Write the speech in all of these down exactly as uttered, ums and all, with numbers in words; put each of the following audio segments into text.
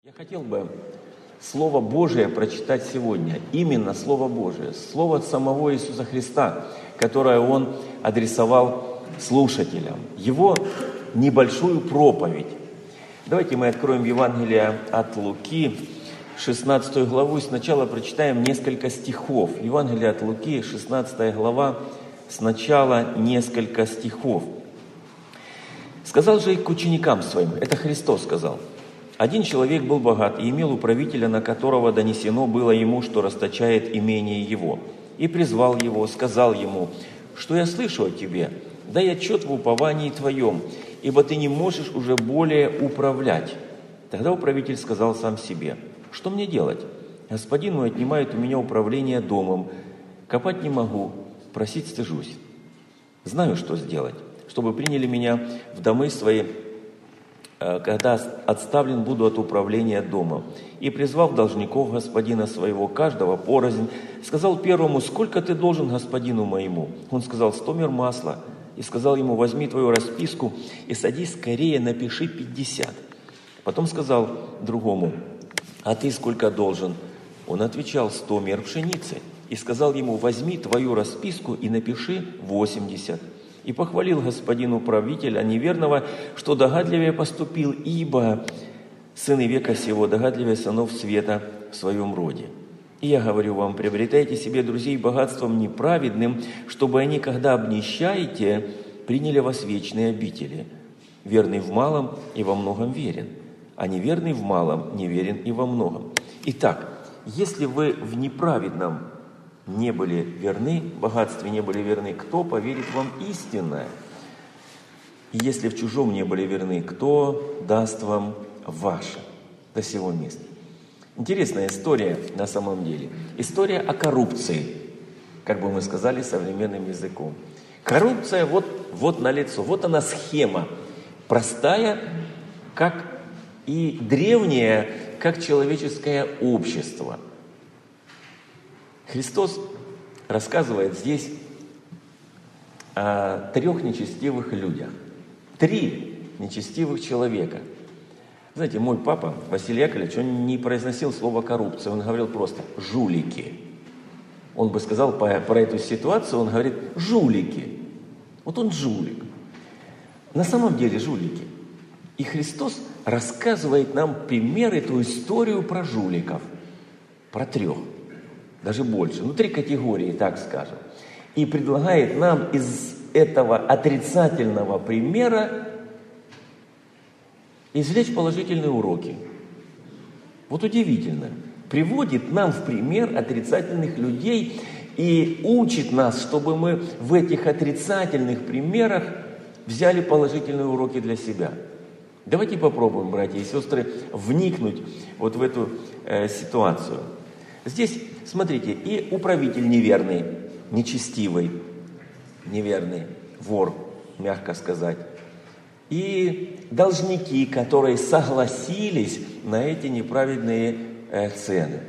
Я хотел бы Слово Божие прочитать сегодня, именно Слово Божие, Слово самого Иисуса Христа, которое Он адресовал слушателям, Его небольшую проповедь. Давайте мы откроем Евангелие от Луки, шестнадцатую главу, и сначала прочитаем несколько стихов. Евангелие от Луки, шестнадцатая глава, сначала несколько стихов. «Сказал же и к ученикам своим», это Христос сказал, «Один человек был богат и имел управителя, на которого донесено было ему, что расточает имение его. И призвал его, сказал ему, что я слышу о тебе, дай отчет в уповании твоем, ибо ты не можешь уже более управлять». Тогда управитель сказал сам себе, что мне делать? Господин мой отнимает у меня управление домом, копать не могу, просить стыжусь. Знаю, что сделать, чтобы приняли меня в домы свои, когда отставлен буду от управления домом. И, призвав должников господина своего, каждого порознь, сказал первому, сколько ты должен господину моему? Он сказал, сто мер масла. И сказал ему, возьми твою расписку и садись скорее, напиши пятьдесят. Потом сказал другому, а ты сколько должен? Он отвечал, сто мер пшеницы. И сказал ему, возьми твою расписку и напиши восемьдесят. И похвалил господин управителя неверного, что догадливее поступил, ибо сыны века сего догадливее сынов света в своем роде. И я говорю вам, приобретайте себе друзей богатством неправедным, чтобы они, когда обнищаете, приняли вас вечные обители. Верный в малом и во многом верен, а неверный в малом неверен и во многом. Итак, если вы в неправедном не были верны, в богатстве не были верны, кто поверит вам истинное? И если в чужом не были верны, кто даст вам ваше до сего места? Интересная история на самом деле. История о коррупции, как бы мы сказали современным языком. Коррупция вот, вот налицо, вот она схема, простая, как и древняя, как человеческое общество. Христос рассказывает здесь о трех нечестивых людях. Три нечестивых человека. Знаете, мой папа, Василий Яковлевич, он не произносил слово коррупция, он говорил просто «жулики». Он бы сказал по, про эту ситуацию, он говорит «жулики». Вот он жулик. На самом деле жулики. И Христос рассказывает нам пример, эту историю про жуликов. Про трех. Даже больше, ну три категории, так скажем. И предлагает нам из этого отрицательного примера извлечь положительные уроки. Вот удивительно. Приводит нам в пример отрицательных людей и учит нас, чтобы мы в этих отрицательных примерах взяли положительные уроки для себя. Давайте попробуем, братья и сестры, вникнуть вот в эту э, ситуацию. Здесь, смотрите, и управитель неверный, нечестивый, неверный, вор, мягко сказать, и должники, которые согласились на эти неправедные э, цены,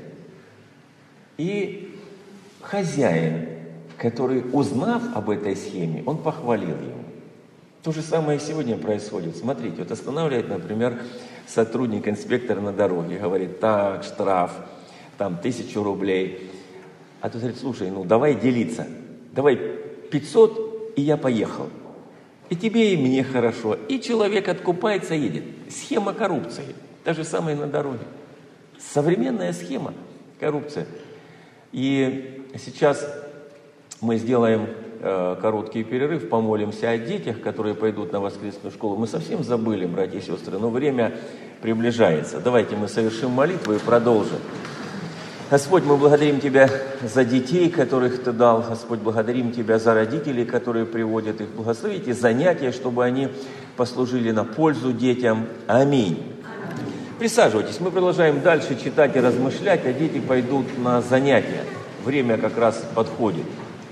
и хозяин, который, узнав об этой схеме, он похвалил его. То же самое сегодня происходит. Смотрите, вот останавливает, например, сотрудник, инспектор на дороге, говорит, так, штраф, там тысячу рублей. А тут говорит, слушай, ну давай делиться, давай пятьсот, и я поехал. И тебе, и мне хорошо. И человек откупается, едет. Схема коррупции. Та же самая на дороге. Современная схема коррупции. И сейчас мы сделаем э, короткий перерыв, помолимся о детях, которые пойдут на воскресную школу. Мы совсем забыли, братья и сестры, но время приближается. Давайте мы совершим молитву и продолжим. Господь, мы благодарим Тебя за детей, которых Ты дал. Господь, благодарим Тебя за родителей, которые приводят их. Благослови эти занятия, чтобы они послужили на пользу детям. Аминь. Присаживайтесь. Мы продолжаем дальше читать и размышлять, а дети пойдут на занятия. Время как раз подходит.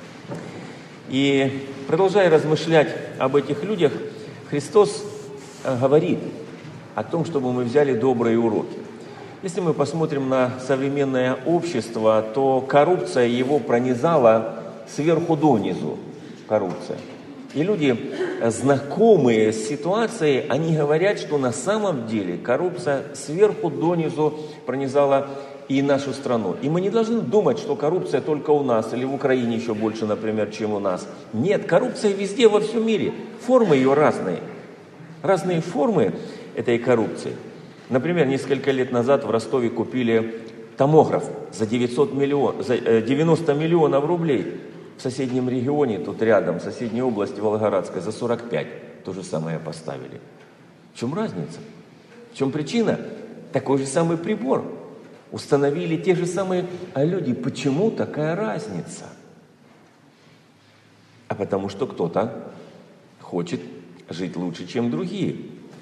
И продолжая размышлять об этих людях, Христос говорит о том, чтобы мы взяли добрые уроки. Если мы посмотрим на современное общество, то коррупция его пронизала сверху донизу. Коррупция. И люди знакомые с ситуацией, они говорят, что на самом деле коррупция сверху донизу пронизала и нашу страну. И мы не должны думать, что коррупция только у нас или в Украине еще больше, например, чем у нас. Нет, коррупция везде, во всем мире. Формы ее разные. Разные формы этой коррупции. Например, несколько лет назад в Ростове купили томограф за, девятьсот миллион, за девяносто миллионов рублей. В соседнем регионе, тут рядом, в соседней области Волгоградской, за сорок пять. То же самое поставили. В чем разница? В чем причина? Такой же самый прибор. Установили те же самые... А люди, почему такая разница? А потому что кто-то хочет жить лучше, чем другие.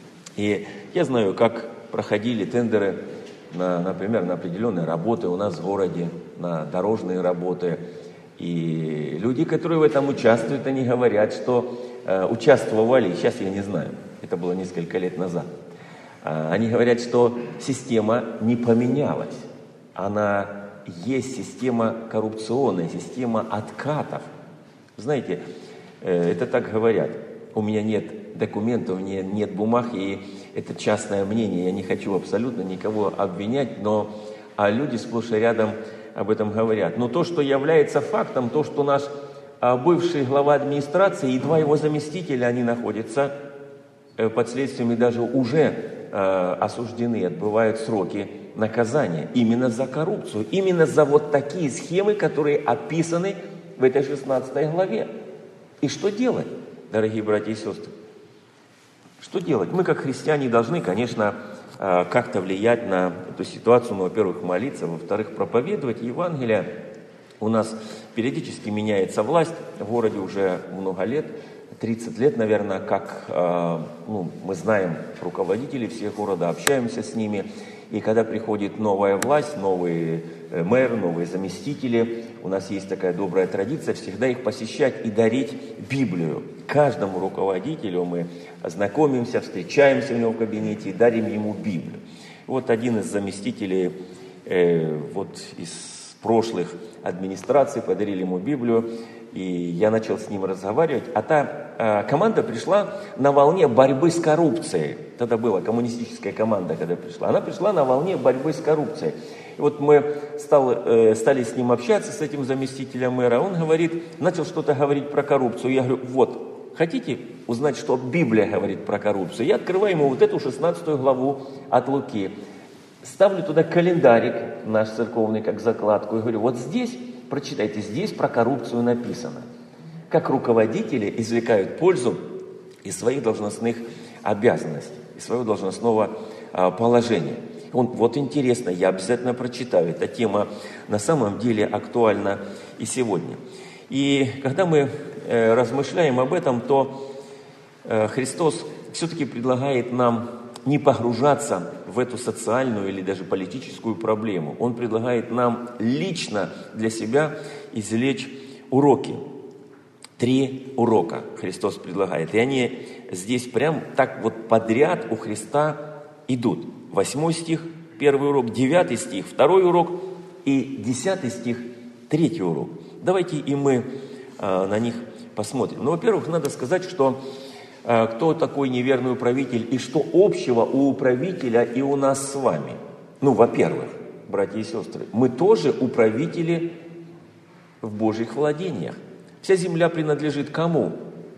И я знаю, как проходили тендеры, на, например, на определенные работы у нас в городе, на дорожные работы. И люди, которые в этом участвуют, они говорят, что э, участвовали, сейчас я не знаю, это было несколько лет назад, э, они говорят, что система не поменялась. Она есть система коррупционная, система откатов. Знаете, э, это так говорят. У меня нет документов, у меня нет бумаг, и это частное мнение. Я не хочу абсолютно никого обвинять, но а люди сплошь и рядом об этом говорят. Но то, что является фактом, то, что наш а, бывший глава администрации и два его заместителя, они находятся э, под следствием и даже уже э, осуждены, отбывают сроки наказания именно за коррупцию, именно за вот такие схемы, которые описаны в этой шестнадцатой главе. И что делать, дорогие братья и сестры? Что делать? Мы, как христиане, должны, конечно, как-то влиять на эту ситуацию. Ну, во-первых, молиться, во-вторых, проповедовать Евангелие. У нас периодически меняется власть в городе уже много лет, тридцать лет, наверное, как ну, мы знаем руководителей всех города, общаемся с ними. И когда приходит новая власть, новый мэр, новые заместители, у нас есть такая добрая традиция всегда их посещать и дарить Библию. Каждому руководителю мы знакомимся, встречаемся у него в кабинете и дарим ему Библию. Вот один из заместителей э, вот из прошлых администраций подарили ему Библию, и я начал с ним разговаривать, а та э, команда пришла на волне борьбы с коррупцией. Тогда была коммунистическая команда, когда пришла. Она пришла на волне борьбы с коррупцией. И вот мы стал, э, стали с ним общаться, с этим заместителем мэра. Он говорит, начал что-то говорить про коррупцию. Я говорю, вот, хотите узнать, что Библия говорит про коррупцию? Я открываю ему вот эту шестнадцатую главу от Луки. Ставлю туда календарик наш церковный, как закладку, и говорю, вот здесь, прочитайте, здесь про коррупцию написано. Как руководители извлекают пользу из своих должностных обязанностей, из своего должностного а, положения. Он, вот интересно, я обязательно прочитаю. Эта тема на самом деле актуальна и сегодня. И когда мы э, размышляем об этом, то э, Христос все-таки предлагает нам не погружаться в эту социальную или даже политическую проблему. Он предлагает нам лично для себя извлечь уроки. Три урока Христос предлагает. И они здесь прям так вот подряд у Христа идут. Восьмой стих, первый урок, девятый стих, второй урок и десятый стих, третий урок. Давайте и мы а, на них посмотрим. Ну, во-первых, надо сказать, что а, кто такой неверный управитель и что общего у управителя и у нас с вами. Ну, во-первых, братья и сестры, мы тоже управители в Божьих владениях. Вся земля принадлежит кому?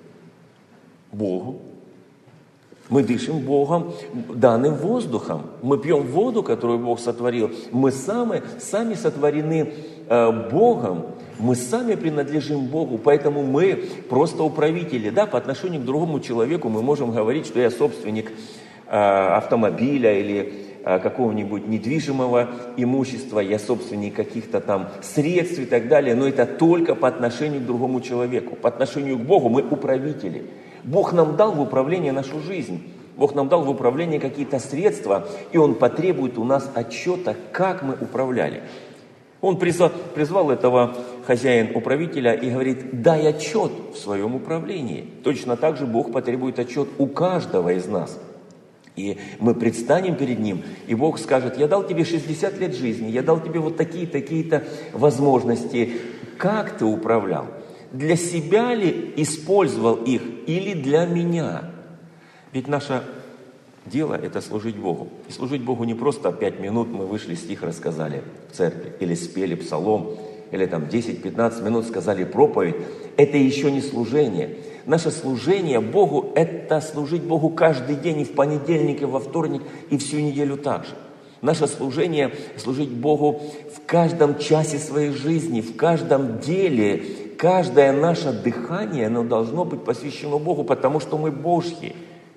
Богу. Мы дышим Богом, данным воздухом. Мы пьем воду, которую Бог сотворил. Мы сами, сами сотворены э, Богом. Мы сами принадлежим Богу. Поэтому мы просто управители. Да, по отношению к другому человеку мы можем говорить, что я собственник э, автомобиля или э, какого-нибудь недвижимого имущества. Я собственник каких-то там средств и так далее. Но это только по отношению к другому человеку. По отношению к Богу мы управители. Бог нам дал в управление нашу жизнь. Бог нам дал в управление какие-то средства, и Он потребует у нас отчета, как мы управляли. Он призвал, призвал этого хозяин-управителя и говорит, дай отчет в своем управлении. Точно так же Бог потребует отчет у каждого из нас. И мы предстанем перед Ним, и Бог скажет, я дал тебе шестьдесят лет жизни, я дал тебе вот такие, такие-то возможности. Как ты управлял? Для себя ли использовал их? или для меня? Ведь наше дело – это служить Богу. И служить Богу не просто пять минут мы вышли, стих рассказали в церкви, или спели псалом, или там десять-пятнадцать минут сказали проповедь. Это еще не служение. Наше служение Богу – это служить Богу каждый день, и в понедельник, и во вторник, и всю неделю также. Наше служение – служить Богу в каждом часе своей жизни, в каждом деле. Каждое наше дыхание, оно должно быть посвящено Богу, потому что мы Божьи.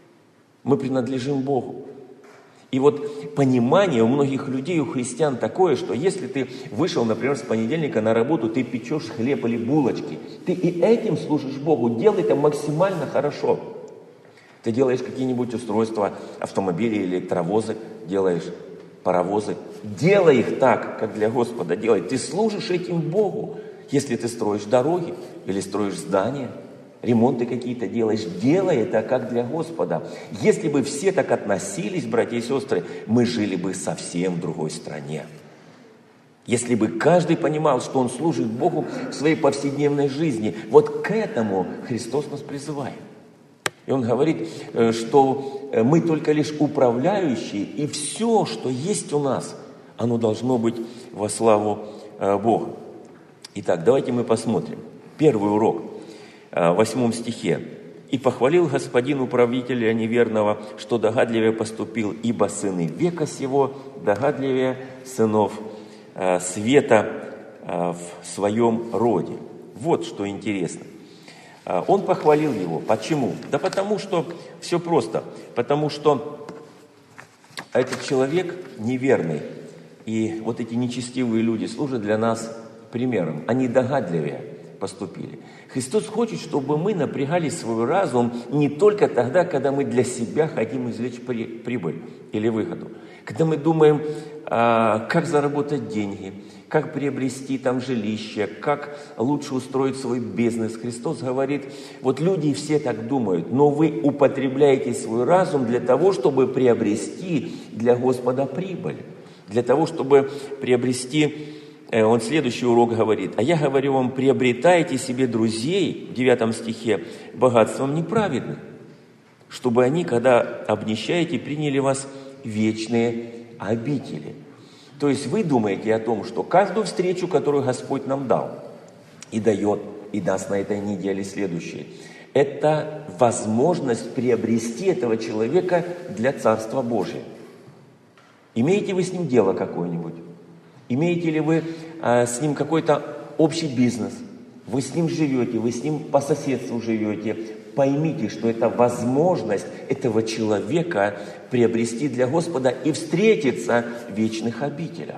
Мы принадлежим Богу. И вот понимание у многих людей, у христиан такое, что если ты вышел, например, с понедельника на работу, ты печешь хлеб или булочки, ты и этим служишь Богу, делай это максимально хорошо. Ты делаешь какие-нибудь устройства, автомобили, электровозы, делаешь паровозы. Делай их так, как для Господа делай. Ты служишь этим Богу. Если ты строишь дороги или строишь здания, ремонты какие-то делаешь, делай это как для Господа. Если бы все так относились, братья и сестры, мы жили бы совсем в другой стране. Если бы каждый понимал, что он служит Богу в своей повседневной жизни, вот к этому Христос нас призывает. И Он говорит, что мы только лишь управляющие, и все, что есть у нас, оно должно быть во славу Бога. Итак, давайте мы посмотрим. Первый урок в восьмом стихе. «И похвалил господин управителя неверного, что догадливее поступил, ибо сыны века сего догадливее сынов света в своем роде». Вот что интересно. Он похвалил его. Почему? Да потому что все просто. Потому что этот человек неверный. И вот эти нечестивые люди служат для нас примером. Они догадливее поступили. Христос хочет, чтобы мы напрягали свой разум не только тогда, когда мы для себя хотим извлечь прибыль или выгоду. Когда мы думаем, как заработать деньги, как приобрести там жилище, как лучше устроить свой бизнес. Христос говорит, вот люди все так думают, но вы употребляете свой разум для того, чтобы приобрести для Господа прибыль, для того, чтобы приобрести, он следующий урок говорит, а я говорю вам, приобретайте себе друзей, в девятом стихе, богатством неправедным, чтобы они, когда обнищаете, приняли вас в вечные обители. То есть вы думаете о том, что каждую встречу, которую Господь нам дал, и дает, и даст на этой неделе следующей, это возможность приобрести этого человека для Царства Божия. Имеете вы с ним дело какое-нибудь? Имеете ли вы э, с ним какой-то общий бизнес? Вы с ним живете, вы с ним по соседству живете. Поймите, что это возможность этого человека приобрести для Господа и встретиться в вечных обителях.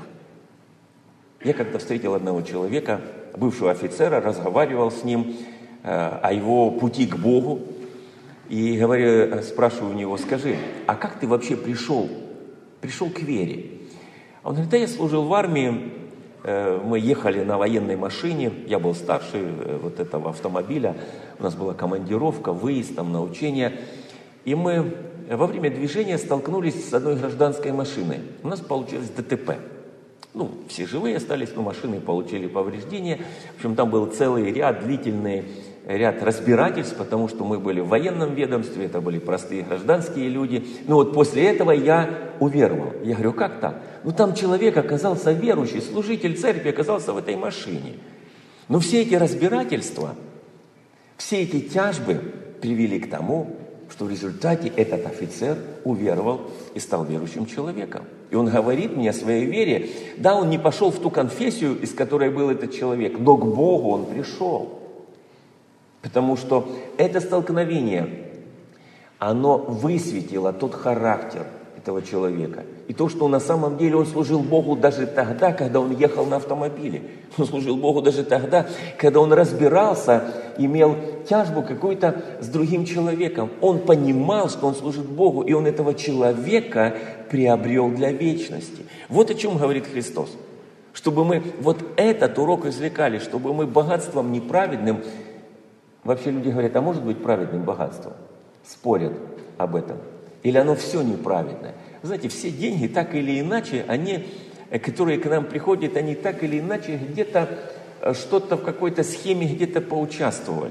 Я как-то встретил одного человека, бывшего офицера, разговаривал с ним э, о его пути к Богу. И говорю, спрашиваю у него, скажи, а как ты вообще пришел, пришел к вере? Он говорит, да я служил в армии, э, мы ехали на военной машине, я был старше э, вот этого автомобиля, у нас была командировка, выезд там на учения, и мы во время движения столкнулись с одной гражданской машиной. У нас получилось ДТП. Ну, все живые остались, но машины получили повреждения. В общем, там был целый ряд, длительный ряд разбирательств, потому что мы были в военном ведомстве, это были простые гражданские люди. Ну вот после этого я уверовал. Я говорю, как так? Ну там человек оказался верующий, служитель церкви оказался в этой машине. Но все эти разбирательства, все эти тяжбы привели к тому, что в результате этот офицер уверовал и стал верующим человеком. И он говорит мне о своей вере. Да, он не пошел в ту конфессию, из которой был этот человек, но к Богу он пришел. Потому что это столкновение, оно высветило тот характер этого человека. И то, что на самом деле он служил Богу даже тогда, когда он ехал на автомобиле. Он служил Богу даже тогда, когда он разбирался, имел тяжбу какую-то с другим человеком. Он понимал, что он служит Богу, и он этого человека приобрел для вечности. Вот о чем говорит Христос. Чтобы мы вот этот урок извлекали, чтобы мы богатством неправедным, вообще люди говорят, а может быть праведным богатством? Спорят об этом. Или оно все неправедное? Знаете, все деньги так или иначе, они, которые к нам приходят, они так или иначе где-то что-то в какой-то схеме где-то поучаствовали.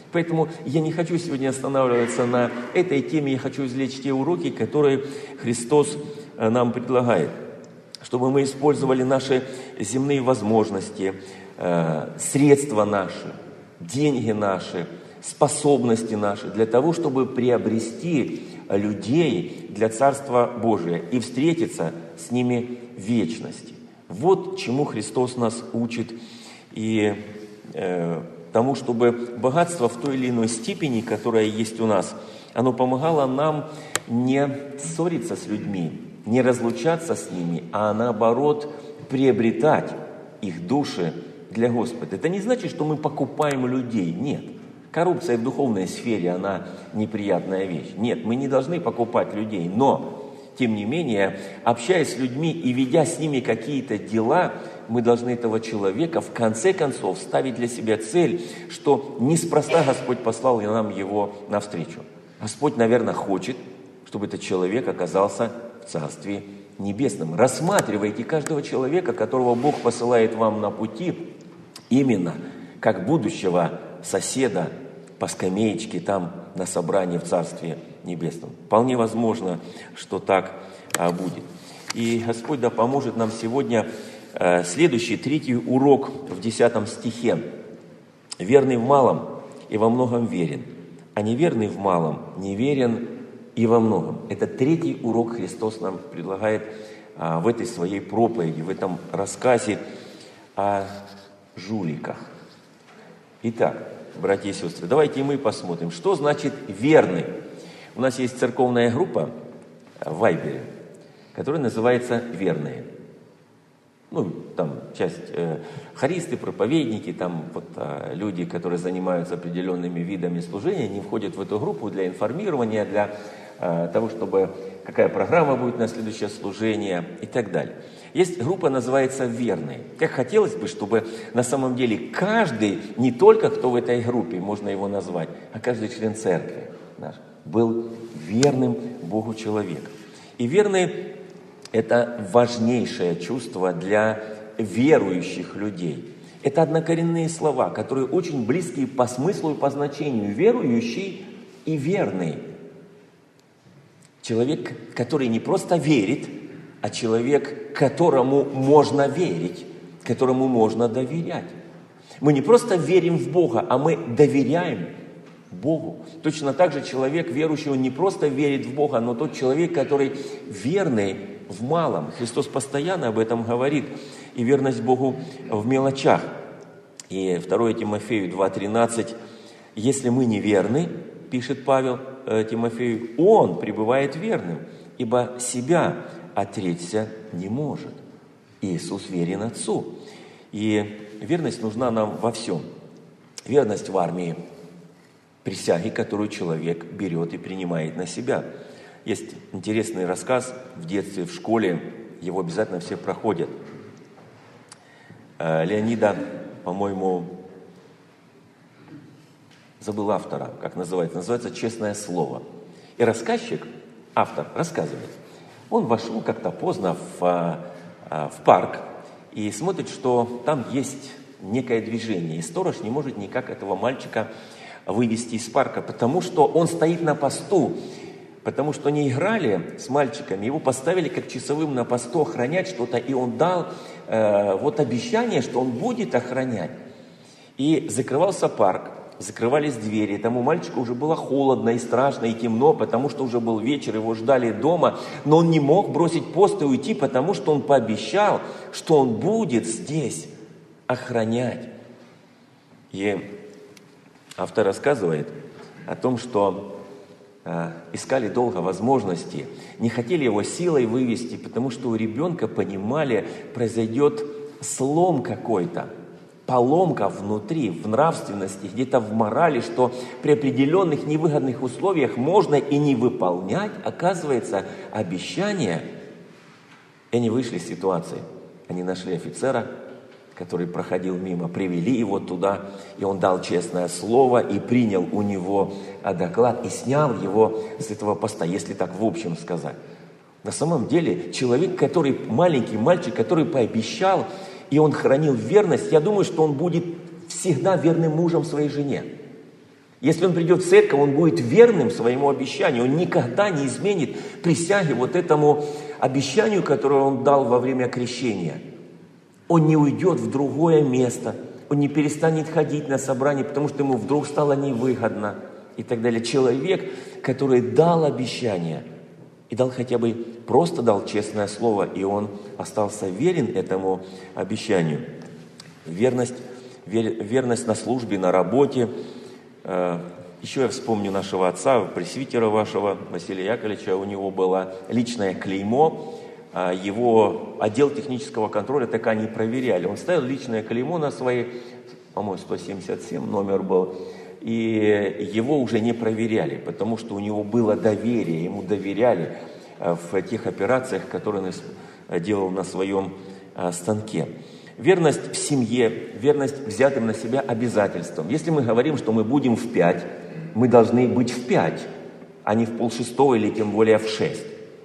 Поэтому я не хочу сегодня останавливаться на этой теме, я хочу извлечь те уроки, которые Христос нам предлагает, чтобы мы использовали наши земные возможности, средства наши, деньги наши, способности наши для того, чтобы приобрести людей для Царства Божия и встретиться с ними в вечности. Вот чему Христос нас учит, и э, тому, чтобы богатство в той или иной степени, которое есть у нас, оно помогало нам не ссориться с людьми, не разлучаться с ними, а наоборот приобретать их души для Господа. Это не значит, что мы покупаем людей, нет. Коррупция в духовной сфере, она неприятная вещь. Нет, мы не должны покупать людей, но, тем не менее, общаясь с людьми и ведя с ними какие-то дела, мы должны этого человека в конце концов ставить для себя цель, что неспроста Господь послал нам его навстречу. Господь, наверное, хочет, чтобы этот человек оказался в Царстве Небесном. Рассматривайте каждого человека, которого Бог посылает вам на пути, именно как будущего соседа по скамеечке там на собрании в Царстве Небесном. Вполне возможно, что так а, будет. И Господь да поможет нам сегодня а, следующий, третий урок в десятом стихе. «Верный в малом и во многом верен, а неверный в малом неверен и во многом». Это третий урок Христос нам предлагает а, в этой своей проповеди, в этом рассказе о жуликах. Итак, братья и сестры, давайте мы посмотрим, что значит верный. У нас есть церковная группа в Вайбере, которая называется «Верные». Ну, там часть э, хористы, проповедники, там вот э, люди, которые занимаются определенными видами служения, они входят в эту группу для информирования, для э, того, чтобы какая программа будет на следующее служение и так далее. Есть группа, называется «Верные». Как хотелось бы, чтобы на самом деле каждый, не только кто в этой группе, можно его назвать, а каждый член церкви наш, был верным Богу человеком. И верный – это важнейшее чувство для верующих людей. Это однокоренные слова, которые очень близкие по смыслу и по значению. Верующий и верный. Человек, который не просто верит, а человек, которому можно верить, которому можно доверять. Мы не просто верим в Бога, а мы доверяем Богу. Точно так же человек верующий, он не просто верит в Бога, но тот человек, который верный в малом. Христос постоянно об этом говорит. И верность Богу в мелочах. И второе Тимофею два тринадцать. «Если мы не верны, — пишет Павел э, Тимофею, — он пребывает верным, ибо себя отречься не может. Иисус верен Отцу». И верность нужна нам во всем. Верность в армии, присяги, которую человек берет и принимает на себя. Есть интересный рассказ в детстве, в школе, его обязательно все проходят. Леонида, по-моему, забыл автора, как называется, называется «Честное слово». И рассказчик, автор, рассказывает. Он вошел как-то поздно в, в парк и смотрит, что там есть некое движение. И сторож не может никак этого мальчика вывести из парка, потому что он стоит на посту, потому что они играли с мальчиками, его поставили как часовым на посту охранять что-то, и он дал э, вот обещание, что он будет охранять. И закрывался парк, закрывались двери, тому мальчику уже было холодно и страшно, и темно, потому что уже был вечер, его ждали дома, но он не мог бросить пост и уйти, потому что он пообещал, что он будет здесь охранять. И автор рассказывает о том, что э, искали долго возможности, не хотели его силой вывести, потому что у ребенка, понимали, произойдет слом какой-то, поломка внутри, в нравственности, где-то в морали, что при определенных невыгодных условиях можно и не выполнять, оказывается, обещания. И они вышли из ситуации. Они нашли офицера, который проходил мимо, привели его туда, и он дал честное слово, и принял у него доклад, и снял его с этого поста, если так в общем сказать. На самом деле, человек, который, маленький мальчик, который пообещал, и он хранил верность, я думаю, что он будет всегда верным мужем своей жене. Если он придет в церковь, он будет верным своему обещанию. Он никогда не изменит присяги вот этому обещанию, которое он дал во время крещения. Он не уйдет в другое место. Он не перестанет ходить на собрание, потому что ему вдруг стало невыгодно и так далее. Человек, который дал обещание и дал хотя бы, просто дал честное слово, и он остался верен этому обещанию. Верность, вер, верность на службе, на работе. Еще я вспомню нашего отца, пресвитера вашего, Василия Яковлевича, у него было личное клеймо, его отдел технического контроля так они проверяли. Он ставил личное клеймо на свои, по-моему, сто семьдесят семь номер был, и его уже не проверяли, потому что у него было доверие, ему доверяли в тех операциях, которые он делал на своем станке. Верность в семье, верность взятым на себя обязательствам. Если мы говорим, что мы будем в пять, мы должны быть в пять, а не в полшестого или тем более в шесть.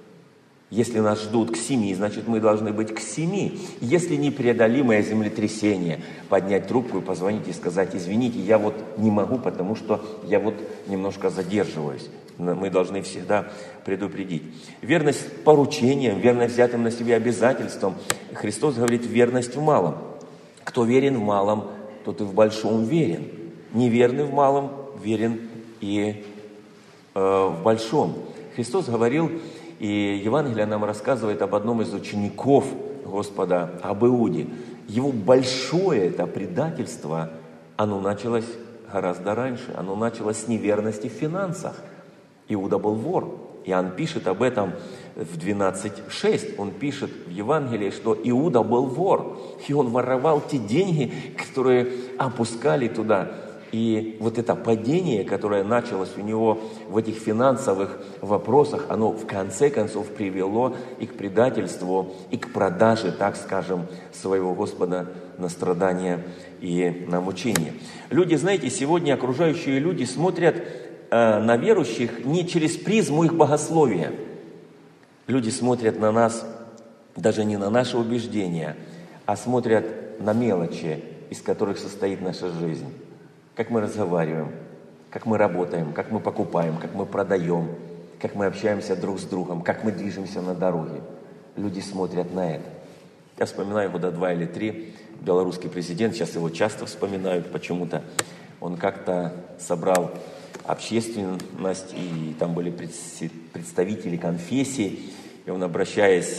Если нас ждут к семи, значит мы должны быть к семи. Если непреодолимое землетрясение, поднять трубку и позвонить и сказать: извините, я вот не могу, потому что я вот немножко задерживаюсь. Мы должны всегда предупредить. Верность поручениям, верность взятым на себя обязательствам. Христос говорит: верность в малом. Кто верен в малом, тот и в большом верен. Неверный в малом верен и э, в большом. Христос говорил, и Евангелие нам рассказывает об одном из учеников Господа, об Иуде. Его большое это предательство, оно началось гораздо раньше. Оно началось с неверности в финансах. Иуда был вор. Иоанн пишет об этом в двенадцать шесть. Он пишет в Евангелии, что Иуда был вор. И он воровал те деньги, которые опускали туда. И вот это падение, которое началось у него в этих финансовых вопросах, оно в конце концов привело и к предательству, и к продаже, так скажем, своего Господа на страдания и на мучения. Люди, знаете, сегодня окружающие люди смотрят э, на верующих не через призму их богословия. Люди смотрят на нас даже не на наши убеждения, а смотрят на мелочи, из которых состоит наша жизнь. Как мы разговариваем, как мы работаем, как мы покупаем, как мы продаем, как мы общаемся друг с другом, как мы движемся на дороге. Люди смотрят на это. Я вспоминаю года два или три, белорусский президент, сейчас его часто вспоминают почему-то. Он как-то собрал общественность, и там были представители конфессий, и он, обращаясь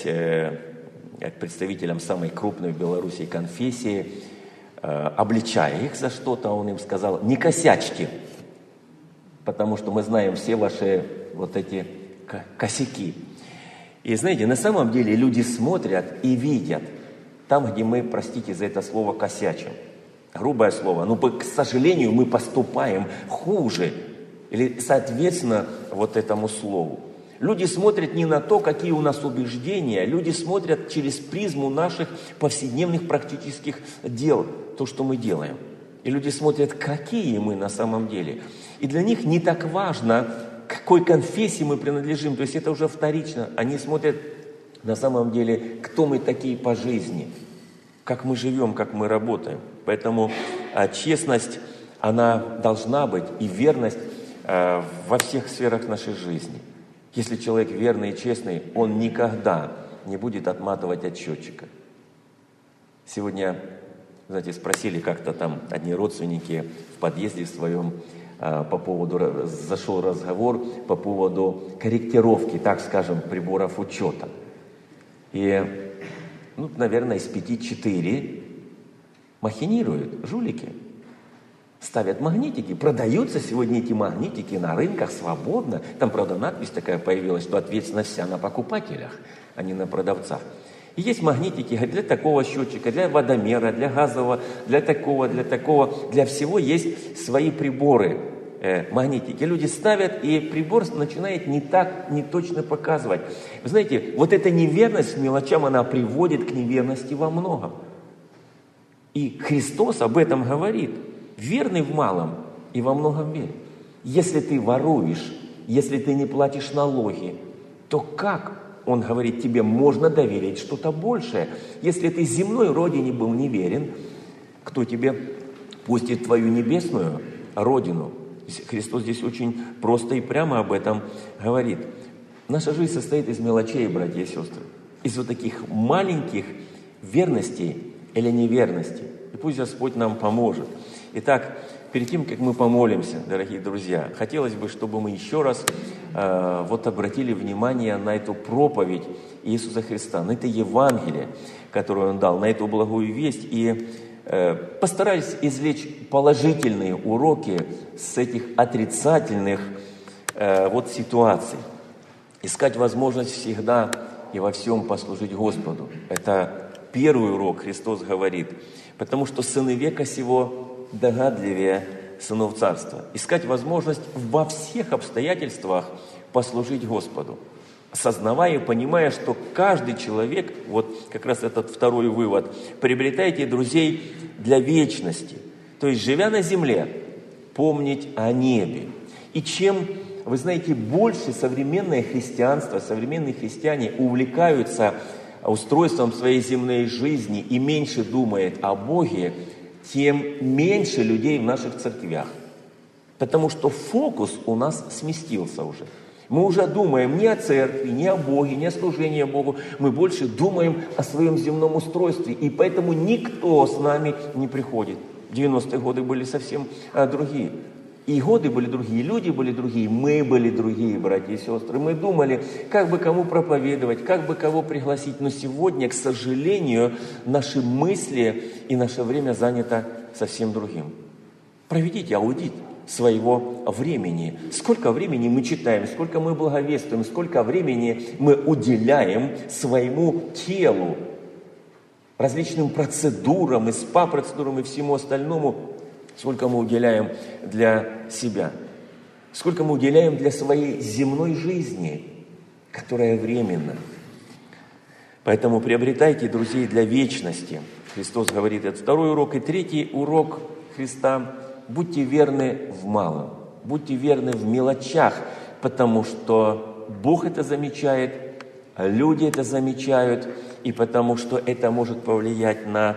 к представителям самой крупной в Беларуси конфессии, обличая их за что-то, он им сказал: не косячьте, потому что мы знаем все ваши вот эти косяки. И знаете, на самом деле люди смотрят и видят там, где мы, простите за это слово, косячим. Грубое слово, но, к сожалению, мы поступаем хуже, или соответственно вот этому слову. Люди смотрят не на то, какие у нас убеждения, люди смотрят через призму наших повседневных практических дел, то, что мы делаем. И люди смотрят, какие мы на самом деле. И для них не так важно, к какой конфессии мы принадлежим, то есть это уже вторично. Они смотрят на самом деле, кто мы такие по жизни, как мы живем, как мы работаем. Поэтому а, честность, она должна быть, и верность а, во всех сферах нашей жизни. Если человек верный и честный, он никогда не будет отматывать от счетчика. Сегодня, знаете, спросили как-то там одни родственники в подъезде в своем а, по поводу, зашел разговор по поводу корректировки, так скажем, приборов учета. И, ну, наверное, из пяти четыре махинируют, жулики. Ставят магнитики, продаются сегодня эти магнитики на рынках свободно. Там, правда, надпись такая появилась, что ответственность вся на покупателях, а не на продавцах. И есть магнитики для такого счетчика, для водомера, для газового, для такого, для такого. Для всего есть свои приборы, э, магнитики. Люди ставят, и прибор начинает не так, не точно показывать. Вы знаете, вот эта неверность к мелочам, она приводит к неверности во многом. И Христос об этом говорит. Верный в малом и во многом верен. Если ты воруешь, если ты не платишь налоги, то как, он говорит, тебе можно доверить что-то большее? Если ты земной родине был неверен, кто тебе пустит твою небесную родину? Христос здесь очень просто и прямо об этом говорит. Наша жизнь состоит из мелочей, братья и сестры. Из вот таких маленьких верностей или неверностей. И пусть Господь нам поможет. Итак, перед тем, как мы помолимся, дорогие друзья, хотелось бы, чтобы мы еще раз э, вот обратили внимание на эту проповедь Иисуса Христа, на это Евангелие, которое Он дал, на эту благую весть, и э, постарались извлечь положительные уроки с этих отрицательных э, вот ситуаций. Искать возможность всегда и во всем послужить Господу. Это первый урок, Христос говорит, потому что сыны века сего догадливее сынов царства. Искать возможность во всех обстоятельствах послужить Господу. Осознавая и понимая, что каждый человек, вот как раз этот второй вывод, приобретайте друзей для вечности. То есть, живя на земле, помнить о небе. И чем, вы знаете, больше современное христианство, современные христиане увлекаются устройством своей земной жизни и меньше думает о Боге, тем меньше людей в наших церквях. Потому что фокус у нас сместился уже. Мы уже думаем не о церкви, не о Боге, не о служении Богу. Мы больше думаем о своем земном устройстве. И поэтому никто с нами не приходит. девяностые годы были совсем а, другие. И годы были другие, люди были другие, мы были другие, братья и сестры. Мы думали, как бы кому проповедовать, как бы кого пригласить. Но сегодня, к сожалению, наши мысли и наше время занято совсем другим. Проведите аудит своего времени. Сколько времени мы читаем, сколько мы благовествуем, сколько времени мы уделяем своему телу, различным процедурам, и спа-процедурам, и всему остальному. Сколько мы уделяем для себя, сколько мы уделяем для своей земной жизни, которая временна. Поэтому приобретайте друзей для вечности. Христос говорит, это второй урок. И третий урок Христа: будьте верны в малом, будьте верны в мелочах, потому что Бог это замечает, люди это замечают, и потому что это может повлиять на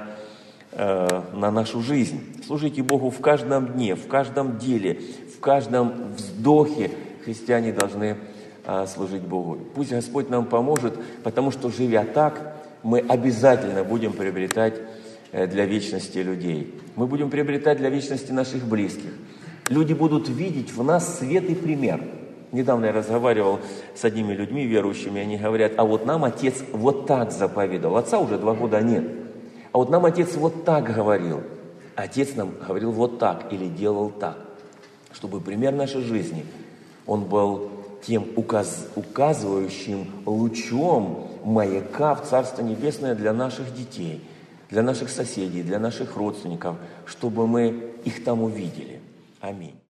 на нашу жизнь. Служите Богу в каждом дне, в каждом деле, в каждом вздохе. Христиане должны а, служить Богу. Пусть Господь нам поможет, потому что, живя так, мы обязательно будем приобретать э, для вечности людей. Мы будем приобретать для вечности наших близких. Люди будут видеть в нас свет и пример. Недавно я разговаривал с одними людьми верующими, они говорят, а вот нам отец вот так заповедовал. Отца уже два года нет. А вот нам отец вот так говорил. Отец нам говорил вот так или делал так. Чтобы пример нашей жизни, он был тем указ, указывающим лучом маяка в Царство Небесное для наших детей, для наших соседей, для наших родственников, чтобы мы их там увидели. Аминь.